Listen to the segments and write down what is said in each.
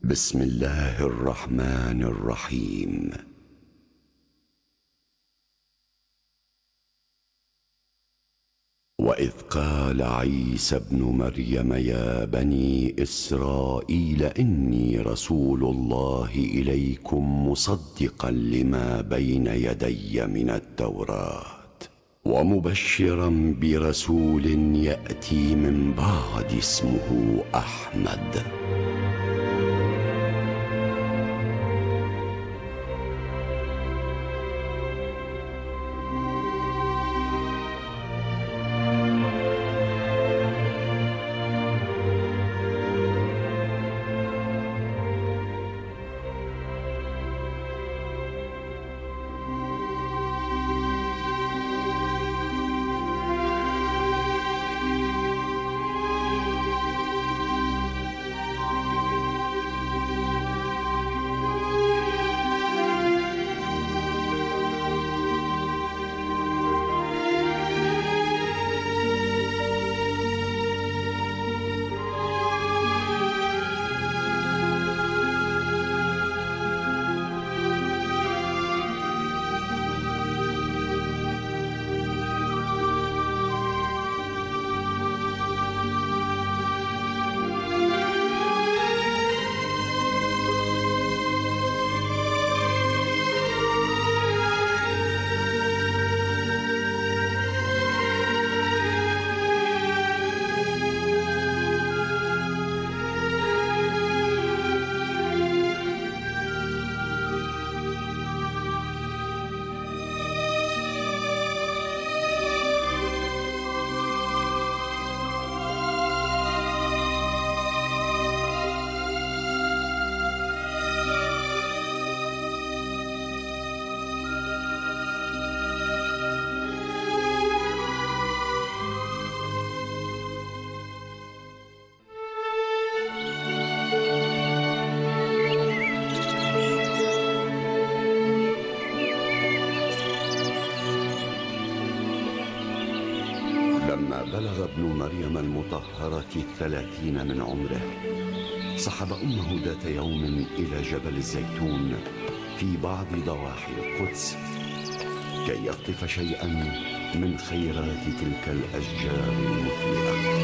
بسم الله الرحمن الرحيم. وإذ قال عيسى ابن مريم يا بني إسرائيل إني رسول الله إليكم مصدقا لما بين يدي من التوراة ومبشرا برسول يأتي من بعد اسمه أحمد. لما بلغ ابن مريم المطهرة 30 من عمره صحب أمه ذات يوم إلى جبل الزيتون في بعض ضواحي القدس كي يقطف شيئا من خيرات تلك الأشجار المثمرة.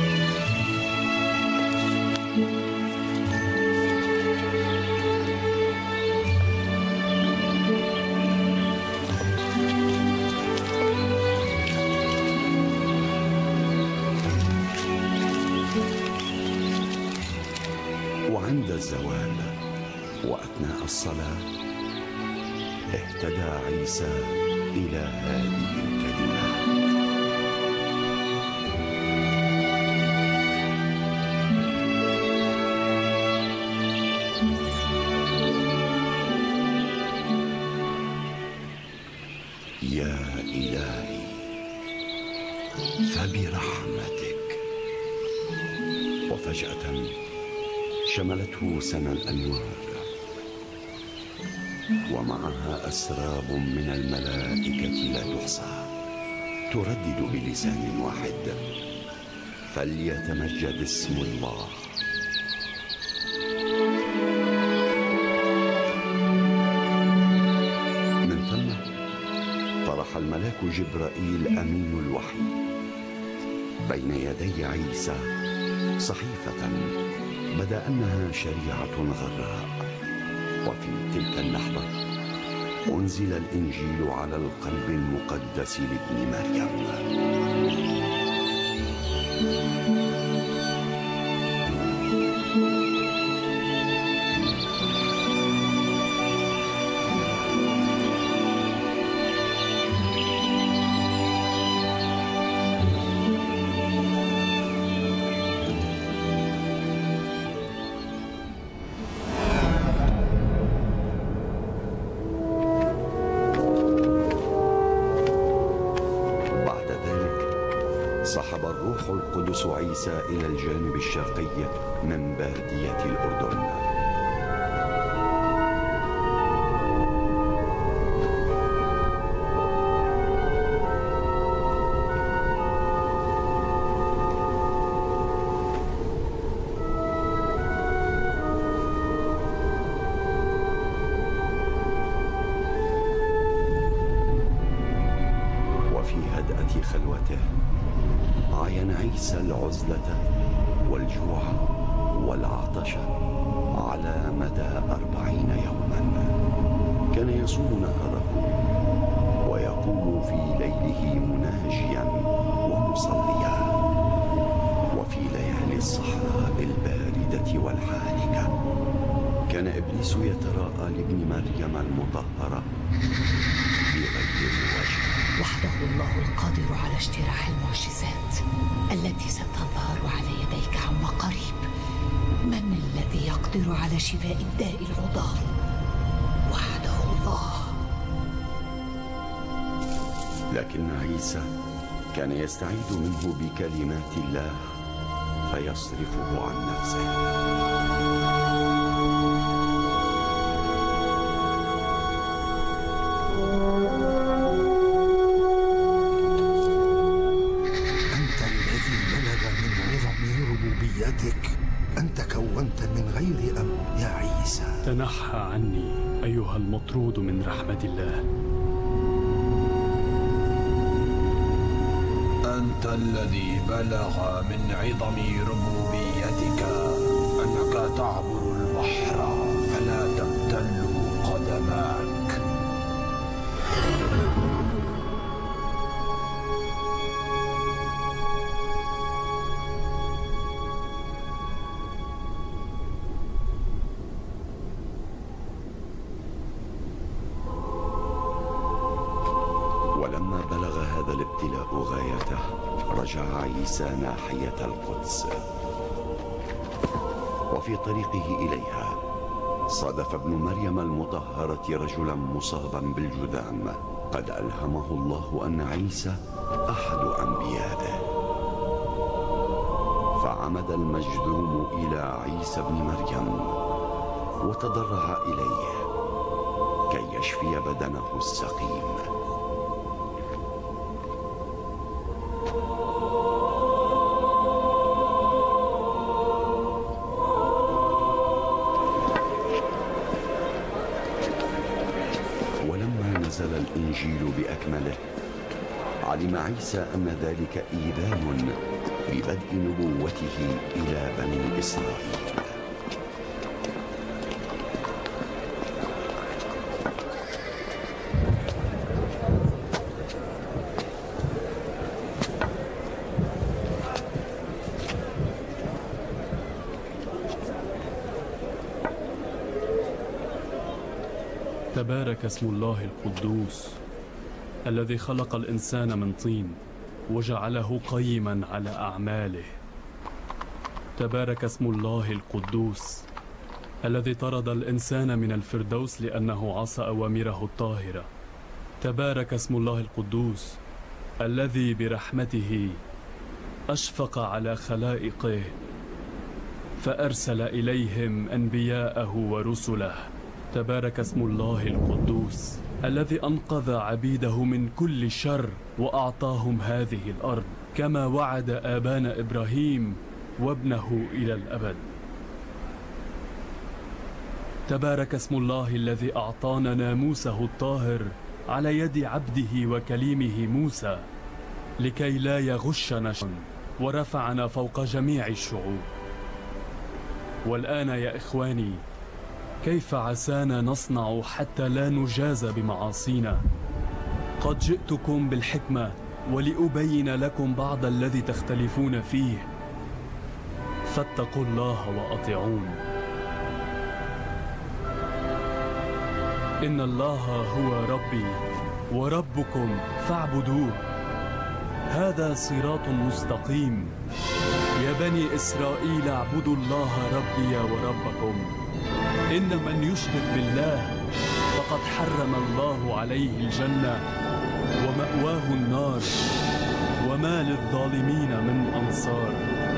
وعند الزوال وأثناء الصلاة اهتدى عيسى إلى هذه الكلمات: يا إلهي فبرحمتك. وفجأة شملته سنا الأنوار ومعها أسراب من الملائكة لا تحصى تردد بلسان واحد: فليتمجد اسم الله. من ثم طرح الملاك جبرائيل أمين الوحي بين يدي عيسى صحيفة بدا أنها شريعة غراء. وفي تلك اللحظة أنزل الإنجيل على القلب المقدس لابن مريم. صحب الروح القدس عيسى إلى الجانب الشرقي من بادية الأردن. عيسى العزلة والجوع والعطش على مدى 40 يوما. كان يصوم نهاره ويقوم في ليله مناجيا ومصليا. وفي ليالي الصحراء الباردة والحالكة كان إبليس يتراءى لابن مريم المطهرة بغير وجه. وحده الله القادر على اجتراح المعجزات التي ستظهر على يديك عما قريب. من الذي يقدر على شفاء الداء العضال؟ وحده الله. لكن عيسى كان يستعيذ منه بكلمات الله فيصرفه عن نفسه. أنت كونت من غير أب يا عيسى. تنحى عني أيها المطرود من رحمة الله. أنت الذي بلغ من عظم ربوبيتك أنك تعبر البحر فلا تبتل قدماك. ولما بلغ هذا الابتلاء غايته رجع عيسى ناحية القدس. وفي طريقه إليها صادف ابن مريم المطهرة رجلا مصابا بالجذام قد ألهمه الله أن عيسى أحد أنبيائه. فعمد المجذوم إلى عيسى بن مريم وتضرع إليه كي يشفي بدنه السقيم. ولما نزل الإنجيل بأكمله علم عيسى أن ذلك إيذان ببدء نبوته إلى بني إسرائيل. تبارك اسم الله القدوس الذي خلق الإنسان من طين وجعله قيما على أعماله. تبارك اسم الله القدوس الذي طرد الإنسان من الفردوس لأنه عصى أوامره الطاهرة. تبارك اسم الله القدوس الذي برحمته أشفق على خلائقه فأرسل إليهم أنبياءه ورسله. تبارك اسم الله القدوس الذي أنقذ عبيده من كل شر وأعطاهم هذه الأرض كما وعد آبانا إبراهيم وابنه إلى الأبد. تبارك اسم الله الذي أعطانا ناموسه الطاهر على يد عبده وكليمه موسى لكي لا يغشنا شيء ورفعنا فوق جميع الشعوب. والآن يا إخواني كيف عسانا نصنع حتى لا نجاز بمعاصينا؟ قد جئتكم بالحكمة ولأبين لكم بعض الذي تختلفون فيه، فاتقوا الله وأطيعون. إن الله هو ربي وربكم فاعبدوه، هذا صراط مستقيم. يا بني إسرائيل اعبدوا الله ربي وربكم. إن من يشرك بالله فقد حرم الله عليه الجنة ومأواه النار وما للظالمين من أنصار.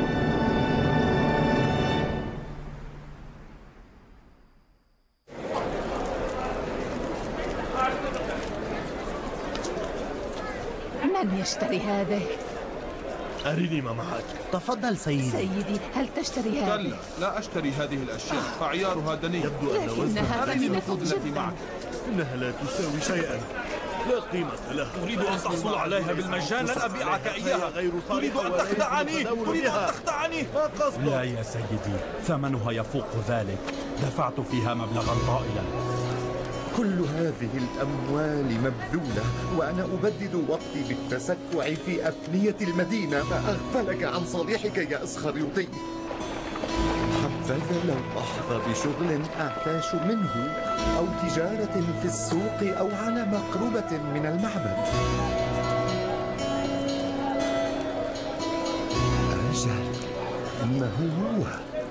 من يشتري هذه؟ أرني ما معك. تفضل سيدي. سيدي هل تشتري هذه؟ كلا، لا أشتري هذه الأشياء فعيارها دني. يبدو أن وزنها لكنها هذه ثمينة النقود التي جدا. معك. إنها لا تساوي شيئا. لا قيمة لها. تريد أن تحصل عليها بالمجان، لن أبيعك إياها. تريد أن تخدعني. ما قصدك؟ لا يا سيدي، ثمنها يفوق ذلك. دفعت فيها مبلغا طائلا. كل هذه الأموال مبذولة وأنا أبدد وقتي بالتسكع في أفنية المدينة، فأغفلك عن صالحك يا إسخريوطي. حبذا لو أحظى بشغل أعتاش منه، أو تجارة في السوق، أو على مقربة من المعبد. أجل، إنه هو.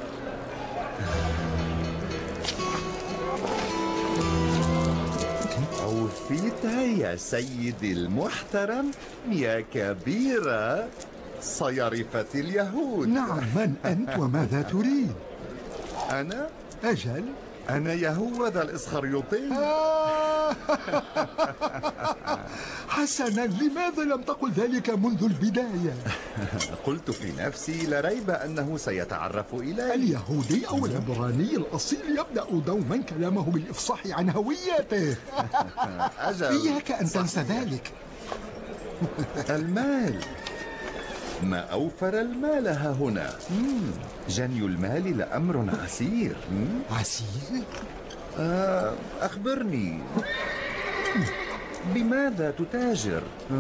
أوفيت يا سيدي المحترم يا كبير صيرفة اليهود. نعم، من أنت وماذا تريد؟ أنا؟ أجل، أنا يهوذا الإسخريوطي. حسنا، لماذا لم تقل ذلك منذ البداية؟ قلت في نفسي لا ريب أنه سيتعرف إلي. اليهودي أو العبراني الأصيل يبدأ دوما كلامه بالإفصاح عن هويته. أجل، إياك أن تنسى ذلك. المال، ما أوفر المال ها هنا. جني المال لأمر عسير. عسير؟ أخبرني، بماذا تتاجر؟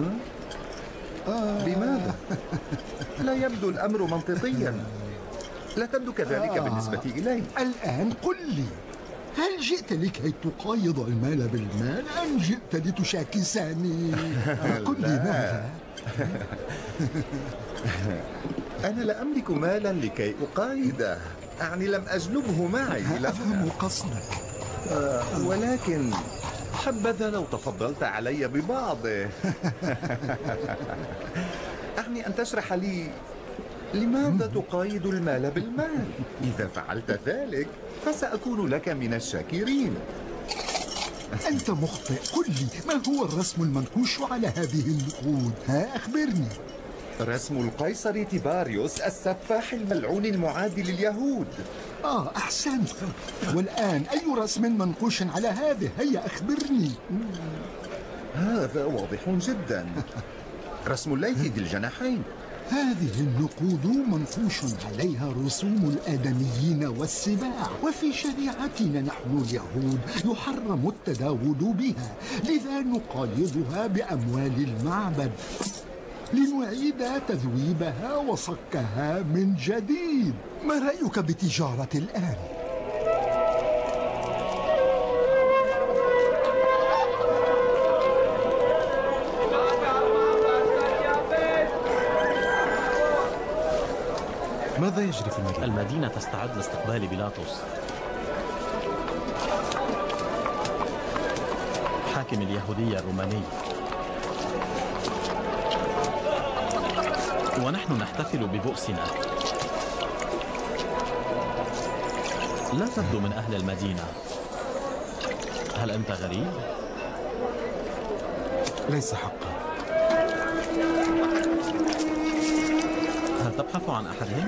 بماذا؟ لا يبدو الأمر منطقيا. لا تبدو كذلك بالنسبة إلي. الآن قل لي، هل جئت لكي تقايض المال بالمال أم جئت لتشاكسني؟ قل لي ماذا؟ أنا لا أملك مالا لكي أقايده، أعني لم أجلبه معي. لا أفهم قصدك. ولكن حبذا لو تفضلت علي ببعضه. أعني أن تشرح لي لماذا تقايد المال بالمال. إذا فعلت ذلك فسأكون لك من الشاكرين. أنت مخطئ. قل لي، ما هو الرسم المنقوش على هذه النقود؟ أخبرني. رسم القيصر تيباريوس السفاح الملعون المعادي لليهود. أحسنت. والآن أي رسم منقوش على هذه؟ هيا أخبرني. هذا واضح جدا، رسم الليث ذي الجناحين. هذه النقود منقوش عليها رسوم الآدميين والسباع، وفي شريعتنا نحن اليهود يحرم التداول بها، لذا نقايضها بأموال المعبد لنعيد تذويبها وصكها من جديد. ما رأيك بتجارة الآن؟ ماذا يجري في المدينة؟ المدينة تستعد لاستقبال بيلاطس حاكم اليهودية الروماني، ونحن نحتفل ببؤسنا. لا تبدو من أهل المدينة. هل أنت غريب؟ ليس حقا. هل تبحث عن أحدهم؟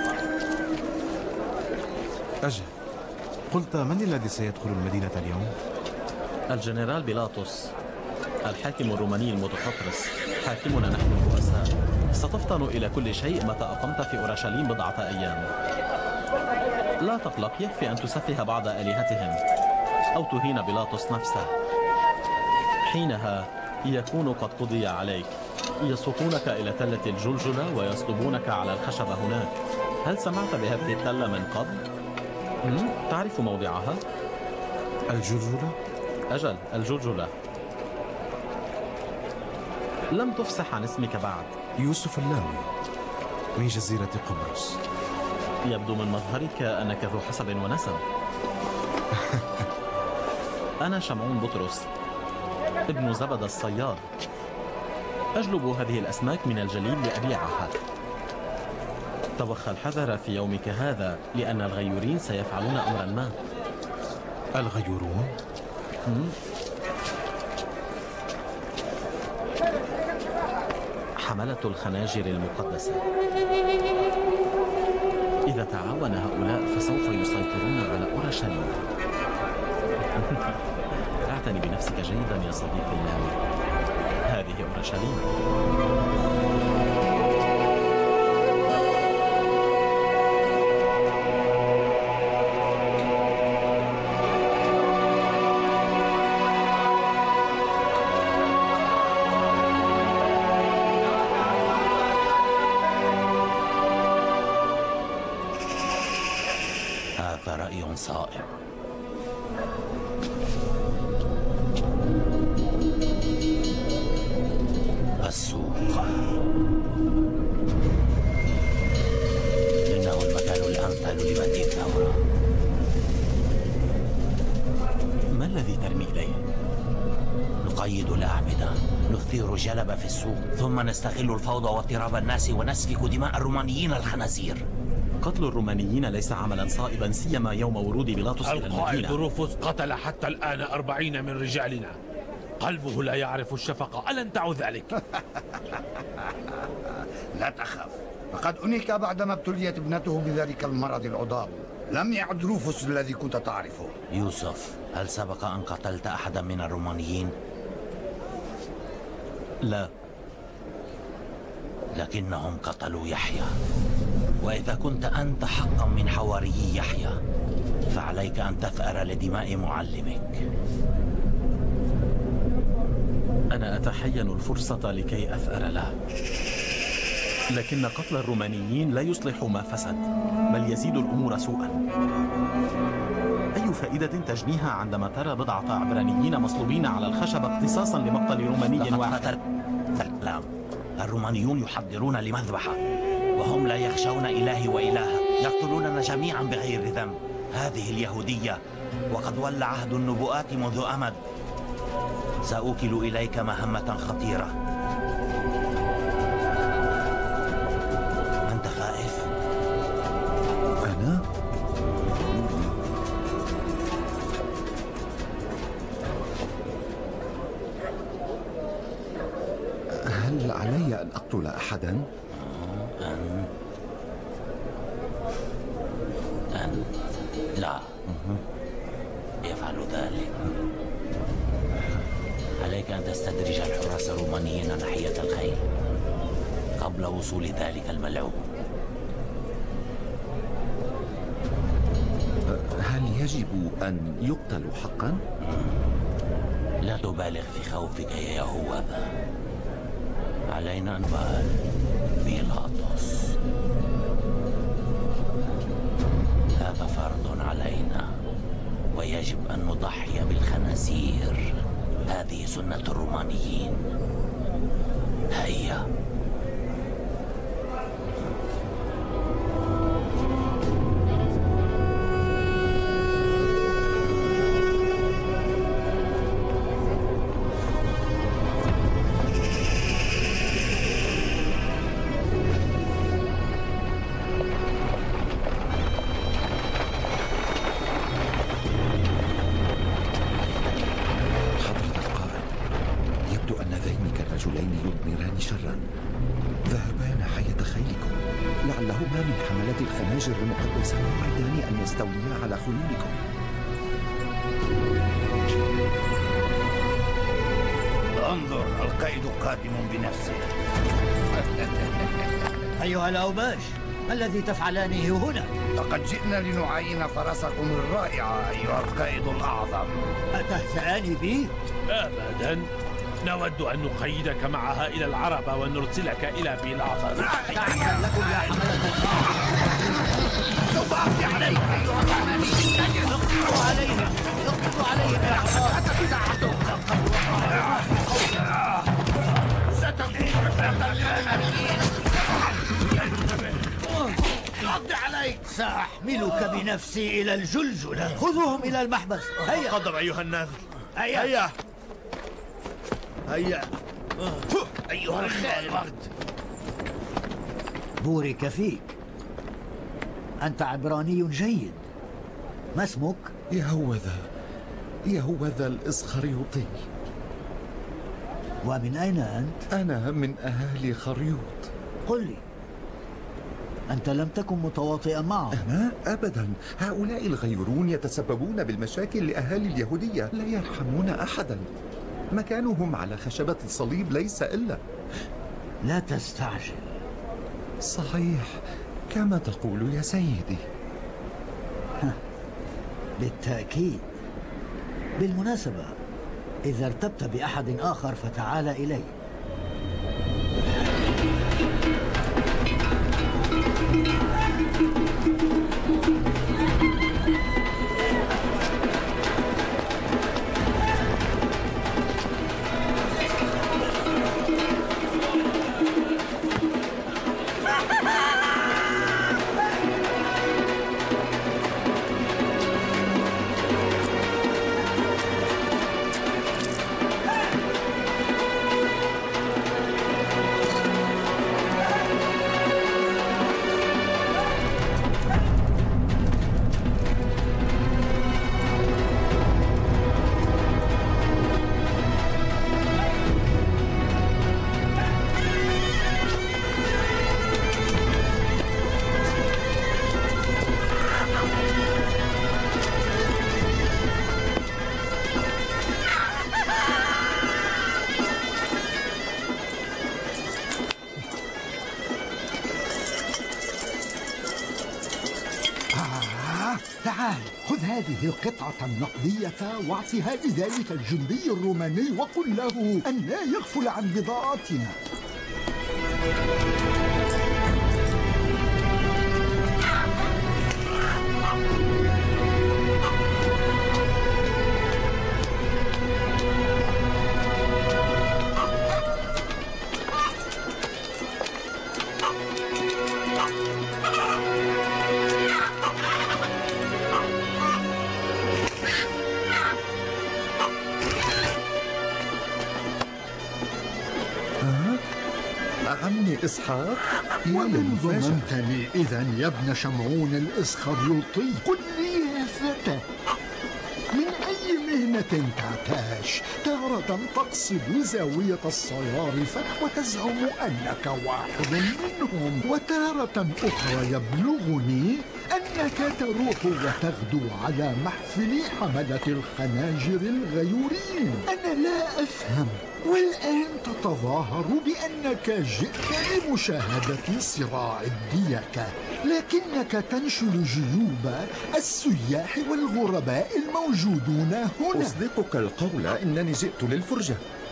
أجل، قلت من الذي سيدخل المدينة اليوم؟ الجنرال بيلاطس، الحاكم الروماني المتخطرس، حاكمنا نحن الرؤساء. ستفطن إلى كل شيء متى أقمت في أورشليم بضعة أيام. لا تقلق، يكفي أن تسفه بعض آلهتهم أو تهين بيلاطس نفسه. حينها يكون قد قضي عليك. يسوقونك إلى تلة الجلجلة ويصلبونك على الخشبة هناك. هل سمعت بهذه التلة من قبل؟ تعرف موضعها؟ الجلجلة؟ أجل، الجلجلة. لم تفسح عن اسمك بعد. يوسف اللاوي من جزيرة قبرص. يبدو من مظهرك أنك ذو حسب ونسب. أنا شمعون بطرس ابن زبد الصياد، أجلب هذه الأسماك من الجليل لأبيعها. توخى الحذر في يومك هذا، لأن الغيورين سيفعلون أمرا ما. الغيورون؟ حملة الخناجر المقدسة. إذا تعاون هؤلاء فسوف يسيطرون على أورشليم. اعتني بنفسك جيدا يا صديقي اللاوي. هذه أورشليم. هذا رأي صائب. السوق إنه المكان الأمثل لبدء الثورة. ما الذي ترمي إليه؟ نقيد الأعمدة، نثير جلب في السوق، ثم نستغل الفوضى واضطراب الناس ونسفك دماء الرومانيين الخنازير. قتل الرومانيين ليس عملا صائبا، سيما يوم ورود بيلاطس إلى المدينة. القائد روفوس قتل حتى الآن 40 من رجالنا. قلبه لا يعرف الشفقة، ألن تعو ذلك؟ لا تخف، فقد أنيك بعدما ابتليت ابنته بذلك المرض العضال. لم يعد روفوس الذي كنت تعرفه. يوسف، هل سبق أن قتلت أحدا من الرومانيين؟ لا، لكنهم قتلوا يحيى، وإذا كنت أنت حقا من حواري يحيى فعليك أن تثأر لدماء معلمك. أنا أتحين الفرصة لكي أثأر له، لكن قتل الرومانيين لا يصلح ما فسد، بل يزيد الأمور سوءا. أي فائدة تجنيها عندما ترى بضعة عبرانيين مصلوبين على الخشبة اقتصاصا لمقتل روماني واحد؟ الرومانيون يحضرون لمذبحة، وهم لا يخشون إلهي وإلهه، يقتلوننا جميعا بغير ذنب. هذه اليهودية، وقد ولى عهد النبوءات منذ أمد. سأوكل إليك مهمة خطيرة. أنت خائف؟ أنا؟ هل علي أن أقتل أحدا؟ أن لا يفعل ذلك. عليك أن تستدرج الحراس الرومانيين ناحية الخيل قبل وصول ذلك الملعون. هل يجب أن يقتلوا حقا؟ لا تبالغ في خوفك يا يهوذا. علينا أن نبال بيلاطس. هذا فرض علينا، ويجب أن نضحي بالخنازير. هذه سنة الرومانيين. هيا. المقدسة يريدان أن يستوليا على خيولكم. انظر، القائد قادم بنفسه. أيها الأوباش، ما الذي تفعلانه هنا؟ لقد جئنا لنعاين فرسكم الرائعة أيها القائد الأعظم. أتهزأان بي؟ أبدا، نود أن نقيدك معها إلى العربة ونرسلك إلى بيلاطس. تعال لكم يا حملة سوف أقضي عليك أيها الرحمن. اقضوا عليهم، اقضوا عليهم يا عصار. ستكون أقضي عليك. سأحملك بنفسي إلى الجلجلة. خذوهم إلى المحبس. هيا. حاضر أيها الناذر. هيا هيا هيا. أيها الخائن. بورك فيك، أنت عبراني جيد. ما اسمك؟ يهوذا الإسخريوطي. ومن أين أنت؟ أنا من أهالي خريوط. قل لي، أنت لم تكن متواطئا معهم. أنا أبدا. هؤلاء الغيورون يتسببون بالمشاكل لأهالي اليهودية، لا يرحمون أحدا. مكانهم على خشبة الصليب ليس إلا. لا تستعجل. صحيح كما تقول يا سيدي. بالتأكيد. بالمناسبة، إذا ارتبت بأحد آخر فتعال إلي. تعال خذ هذه القطعة النقدية واعطها لذلك الجندي الروماني وقل له أن لا يغفل عن بضاعتنا. عمي إسحاق، ومن ظننتني إذا يا ابن شمعون الإسخريوطي؟ قل لي يا فتى، من أي مهنة تعتاش؟ تارة تقصد زاوية الصيارفة وتزعم أنك واحد منهم، وتارة أخرى يبلغني أنك تروح وتغدو على محفل حملة الخناجر الغيورين. أنا لا أفهم، والآن تتظاهر بأنك جئت لمشاهدة صراع الديكة، لكنك تنشل جيوب السياح والغرباء الموجودون هنا. أصدقك القول إنني جئت للفرجة.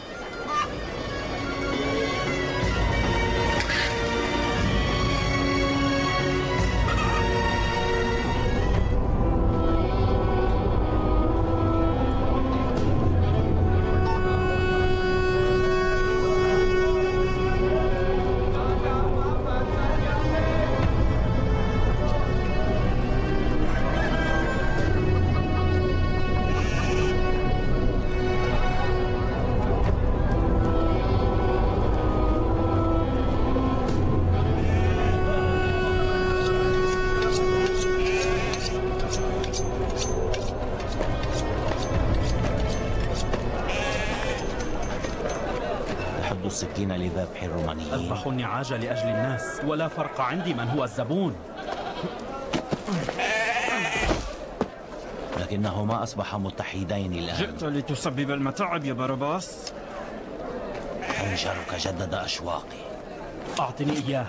السكين لذبح الرومانيين. أذبح النعاج لأجل الناس، ولا فرق عندي من هو الزبون. لكنهما أصبحا متحدين الآن. جئت لتسبب المتاعب يا باراباس؟ خنجرك جدد أشواقي. أعطني إياه.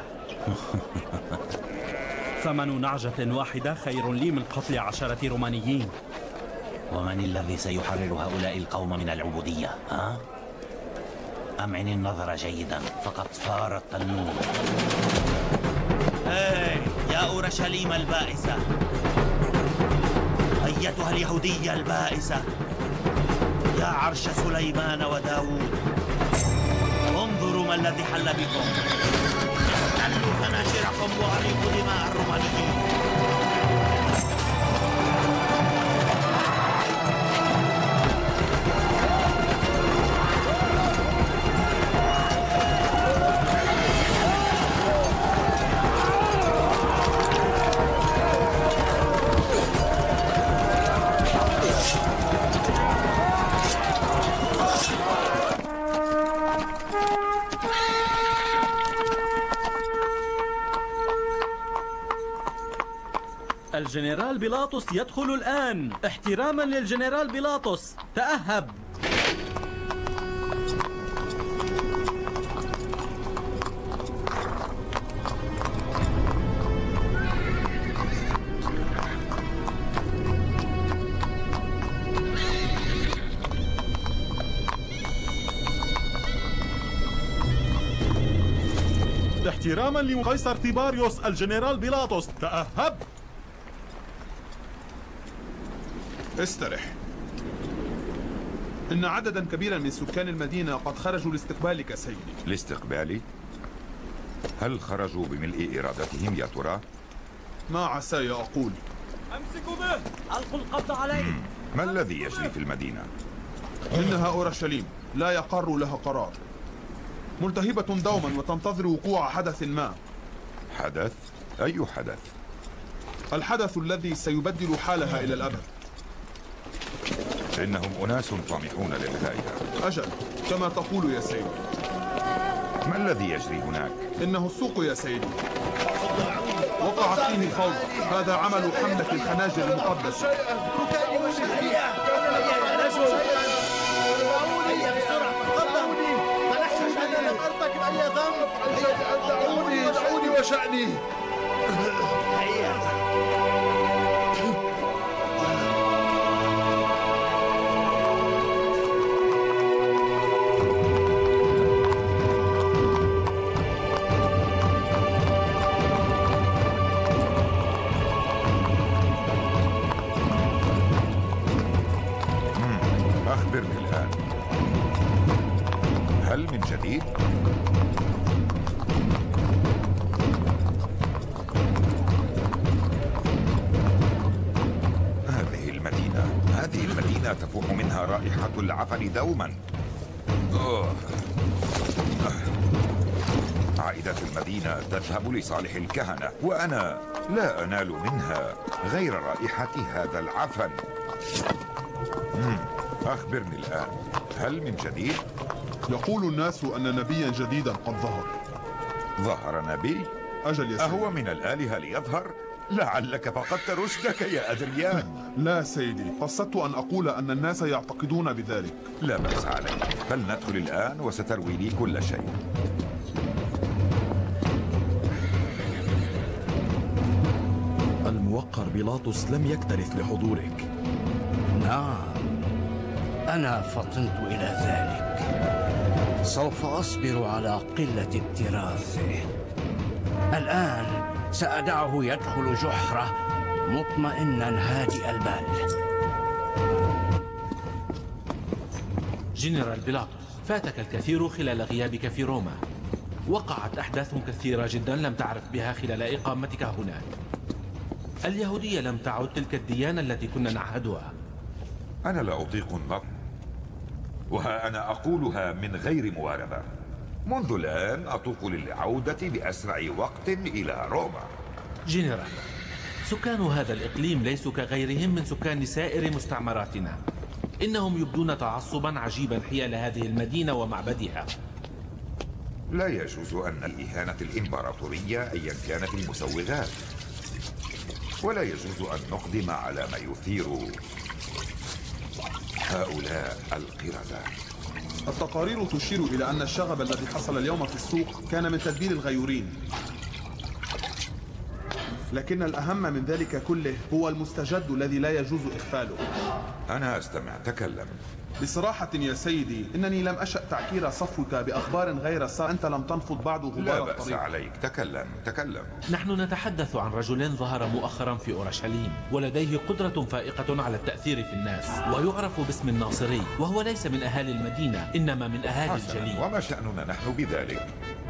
ثمن نعجة واحدة خير لي من قتل 10 رومانيين. ومن الذي سيحرر هؤلاء القوم من العبودية؟ ها؟ أمعن النظر جيدا، فقد صار التنور. يا أورشليم البائسة، أيتها اليهودية البائسة، يا عرش سليمان وداود، انظروا ما الذي حل بكم. احتلوا خناجركم وأريقوا دماء الرومانيين. الجنرال بيلاطس يدخل الآن. احتراما للجنرال بيلاطس، تأهب. احتراما لقيصر تيباريوس الجنرال بيلاطس، تأهب. استرح. إن عددا كبيرا من سكان المدينة قد خرجوا لاستقبالك سيدي. لاستقبالي؟ هل خرجوا بملء إرادتهم يا ترى؟ ما عساي أقول. أمسكوا به، ألقوا القبض عليه. ما الذي يجري في المدينة؟ إنها أورشليم لا يقر لها قرار، ملتهبة دوما وتنتظر وقوع حدث ما. حدث؟ أي حدث؟ الحدث الذي سيبدل حالها إلى الأبد. إنهم أناس طامحون للغاية. أجل، كما تقول يا سيدي. ما الذي يجري هناك؟ إنه السوق يا سيدي، وقعت فيه فوضى. هذا عمل حملة الخناجر المقدسة. دعوني وشأني. أخبرني الآن، هل من جديد؟ هذه المدينة تفوح منها رائحة العفن دوما. عائدات المدينة تذهب لصالح الكهنة، وأنا لا أنال منها غير رائحة هذا العفن. أخبرني الآن، هل من جديد؟ يقول الناس أن نبيا جديدا قد ظهر. ظهر نبي؟ أجل يا سيدي. أهو من الآلهة ليظهر؟ لعلك فقدت رشدك يا أدريان. لا سيدي، قصدت أن أقول أن الناس يعتقدون بذلك. لا بأس عليك، فلندخل الآن وستروي لي كل شيء. الموقر بيلاطس لم يكترث لحضورك. نعم، أنا فطنت إلى ذلك. سوف أصبر على قلة اكتراثه. الآن سأدعه يدخل جحره مطمئنا هادئ البال. جنرال بيلاطس، فاتك الكثير خلال غيابك في روما. وقعت أحداث كثيرة جدا لم تعرف بها خلال إقامتك هناك. اليهودية لم تعد تلك الديانة التي كنا نعهدها. أنا لا أطيق النطق، وها أنا أقولها من غير مواربة. منذ الآن أطوق للعودة بأسرع وقت إلى روما. جنرال، سكان هذا الإقليم ليسوا كغيرهم من سكان سائر مستعمراتنا. إنهم يبدون تعصبا عجيبا حيال هذه المدينة ومعبدها. لا يجوز أن الإهانة الإمبراطورية أيا كانت المسوغات، ولا يجوز أن نقدم على ما يثير هؤلاء القردة. التقارير تشير إلى أن الشغب الذي حصل اليوم في السوق كان من تدبير الغيورين، لكن الأهم من ذلك كله هو المستجد الذي لا يجوز إغفاله. أنا أستمع، تكلم. بصراحة يا سيدي، إنني لم أشأ تعكير صفوك بأخبار غير سارة. أنت لم تنفض بعد غبار لا الطريق. بأس عليك، تكلم. نحن نتحدث عن رجل ظهر مؤخرا في أورشليم، ولديه قدرة فائقة على التأثير في الناس، ويعرف باسم الناصري، وهو ليس من أهالي المدينة، إنما من أهالي الجليل. وما شأننا نحن بذلك؟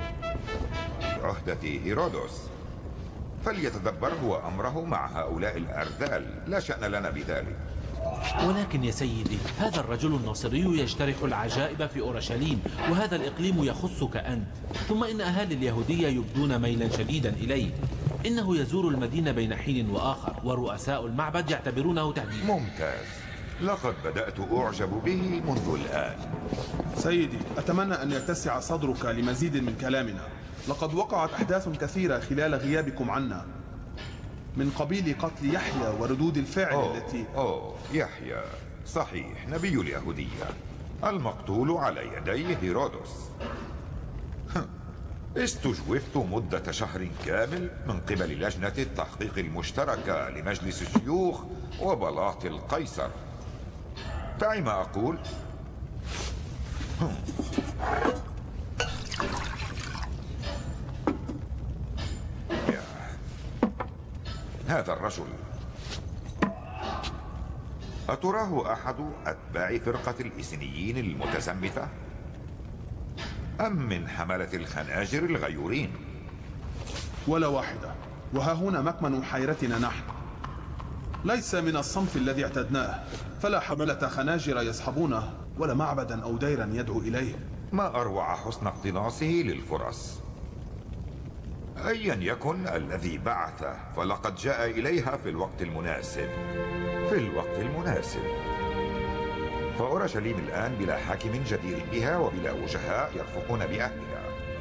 عهدة هيرودوس، فليتدبر هو أمره مع هؤلاء الأرذال، لا شأن لنا بذلك. ولكن يا سيدي، هذا الرجل الناصري يجترح العجائب في أورشليم، وهذا الإقليم يخصك أنت. ثم إن أهالي اليهودية يبدون ميلا شديدا إليه. إنه يزور المدينة بين حين وآخر، ورؤساء المعبد يعتبرونه تهديدا. ممتاز، لقد بدأت أعجب به منذ الآن. سيدي، أتمنى أن يتسع صدرك لمزيد من كلامنا. لقد وقعت أحداث كثيرة خلال غيابكم عنا. من قبيل قتل يحيى وردود الفعل التي يحيى صحيح، نبي اليهودية المقتول على يدي هيرودس. استجوبت مدة شهر كامل من قبل لجنة التحقيق المشتركة لمجلس الشيوخ وبلاط القيصر. دعي ما أقول. هذا الرجل أتراه أحد أتباع فرقة الإسنيين المتزمتة؟ أم من حملة الخناجر الغيورين؟ ولا واحدة، وها هنا مكمن حيرتنا نحن. ليس من الصنف الذي اعتدناه، فلا حملة خناجر يصحبونه ولا معبدا أو ديرا يدعو إليه. ما أروع حسن اقتناصه للفرص. أيا يكن الذي بعثه فلقد جاء إليها في الوقت المناسب. في الوقت المناسب. فأورشليم الآن بلا حاكم جدير بها وبلا وجهاء يرفقون بأهلها.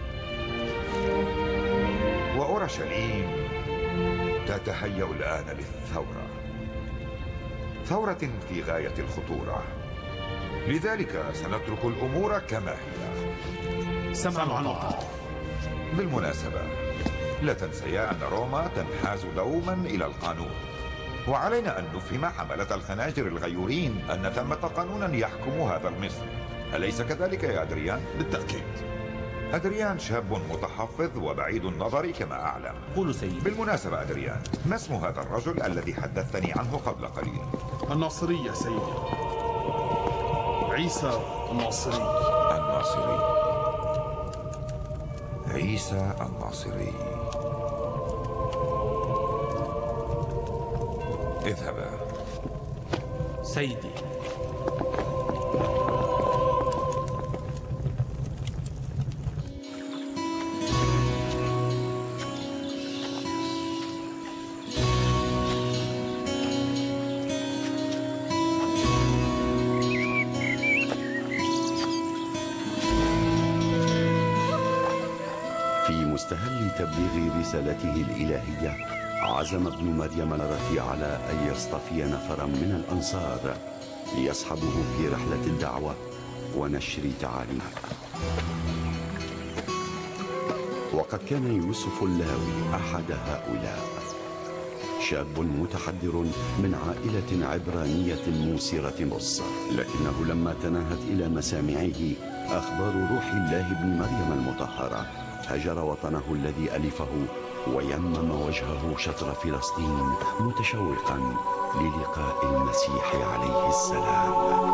وأورشليم تتهيأ الآن للثورة، ثورة في غاية الخطورة. لذلك سنترك الأمور كما هي. سمعا وطاعة. بالمناسبة لا تنسيا أن روما تنحاز دوما إلى القانون، وعلينا أن نفهم حملة الخناجر الغيورين أن ثمة قانونا يحكم هذا المصر. أليس كذلك يا أدريان؟ بالتأكيد. أدريان شاب متحفظ وبعيد النظر كما أعلم. قولوا سيدي. بالمناسبة أدريان، ما اسم هذا الرجل الذي حدثتني عنه قبل قليل؟ الناصري يا سيدي، عيسى الناصري. الناصري، عيسى الناصري. اذهبا. سيدي. في مستهل تبليغ رسالته الإلهية، عزم ابن مريم الرثي على أن يصطفي نفرا من الأنصار ليصحبه في رحلة الدعوة ونشر تعاليمه. وقد كان يوسف اللاوي أحد هؤلاء، شاب متحضر من عائلة عبرانية موسرة النص، لكنه لما تناهت إلى مسامعه أخبار روح الله ابن مريم المطهرة هجر وطنه الذي ألفه ويمم وجهه شطر فلسطين متشوقا للقاء المسيح عليه السلام.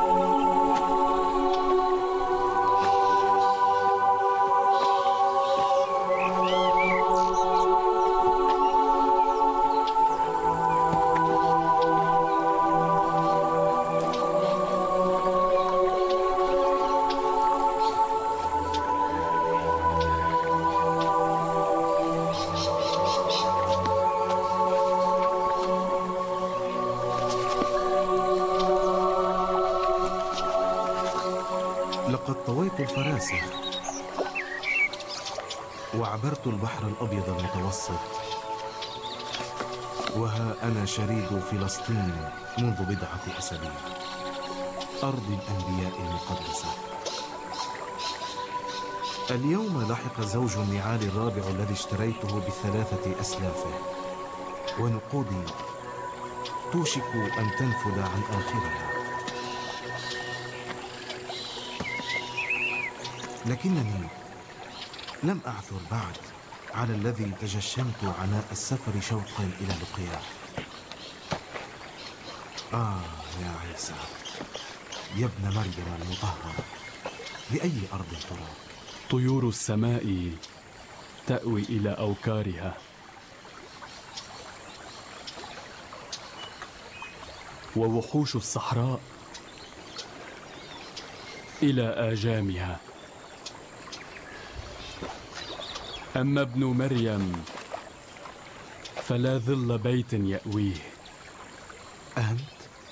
لقد طويت الفراسة وعبرت البحر الأبيض المتوسط، وها أنا شريد فلسطين منذ بضعة أسابيع، أرض الأنبياء المقدسة. اليوم لحق زوج النعال الرابع الذي اشتريته ب3 أسلافه، ونقودي توشك أن تنفذ عن آخرها. لكنني لم أعثر بعد على الذي تجشمت عناء السفر شوقا إلى لقياه. يا عيسى، يا ابن مريم المطهرة، لأي أرض تراك؟ طيور السماء تأوي إلى أوكارها، ووحوش الصحراء إلى آجامها. أما ابن مريم فلا ظل بيت يأويه. أنت؟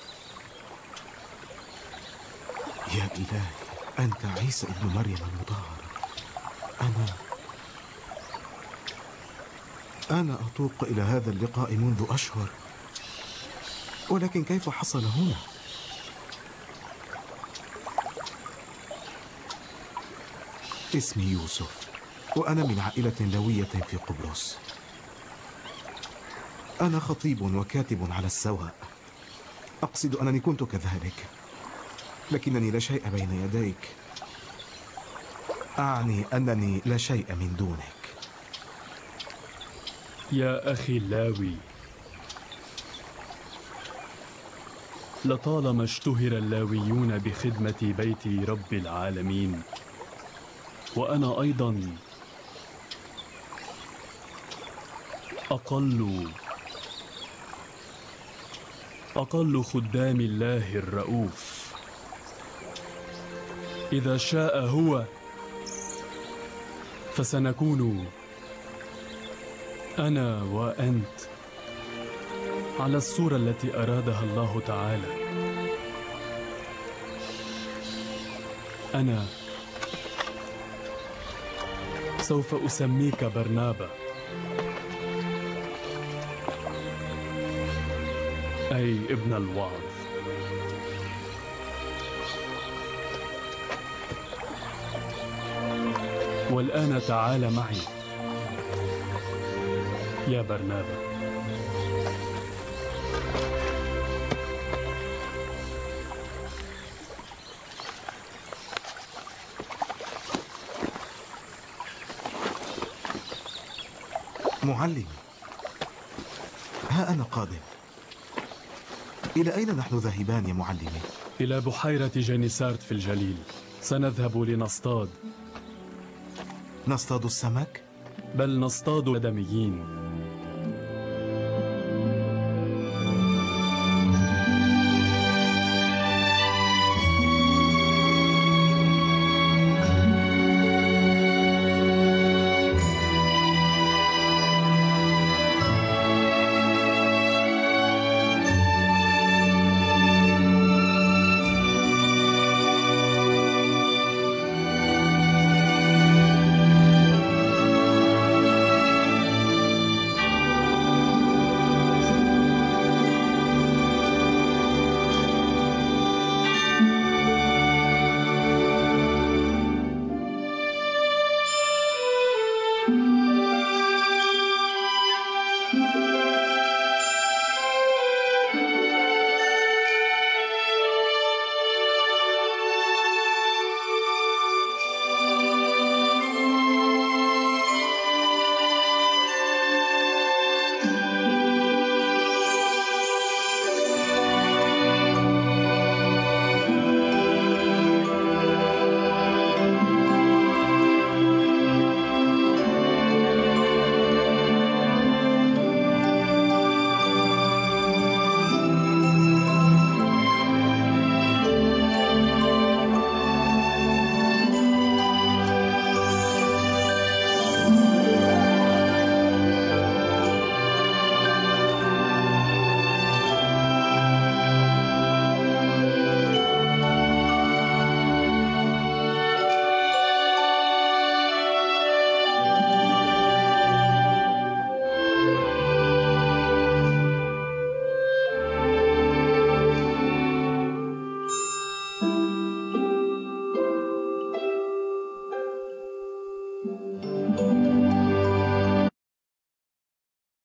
يا إلهي، أنت عيسى ابن مريم المطهر. أنا أتوق إلى هذا اللقاء منذ أشهر، ولكن كيف حصل هنا؟ اسمي يوسف، وأنا من عائلة لوية في قبرص. أنا خطيب وكاتب على السواء. أقصد أنني كنت كذلك، لكنني لا شيء بين يديك. أعني أنني لا شيء من دونك. يا أخي اللاوي، لطالما اشتهر اللاويون بخدمة بيت رب العالمين، وأنا أيضا أقل خدام الله الرؤوف. إذا شاء هو فسنكون أنا وأنت على الصورة التي أرادها الله تعالى. أنا سوف أسميك برنابا، أي ابن الوعظ. والآن تعال معي يا برنابا. معلمي، ها أنا قادم. إلى أين نحن ذاهبان يا معلمي؟ إلى بحيرة جينيسارت في الجليل. سنذهب لنصطاد. نصطاد السمك؟ بل نصطاد آدميين.